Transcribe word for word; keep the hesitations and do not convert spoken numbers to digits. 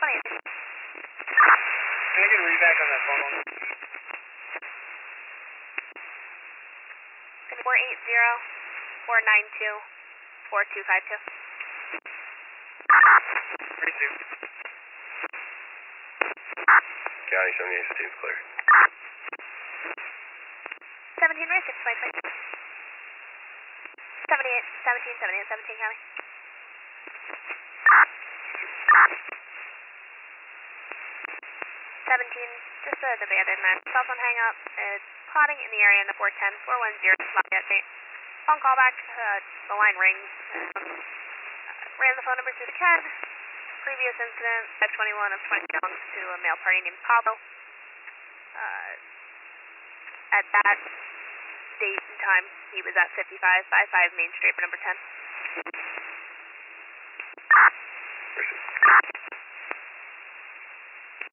twenty-eight. Can I get a read back on that phone one? four eight zero, four nine two, four two five two. three two. County seventy-eight fifteen is clear. seventeen Ray, six five six. seventy-eight, seventeen, seventy-eight, seventeen County. seventeen, just an abandonment. Cell phone hang up. It's plotting in the area in the four ten, four one zero Lafayette Street. Phone call back. Uh, the line rings. Um, uh, ran the phone number through the C A D. Previous incident, five twenty-one of twenty pounds to a male party named Pablo. Uh, at that date and time, he was at fifty-five fifty-five Main Street, number ten. Appreciate it.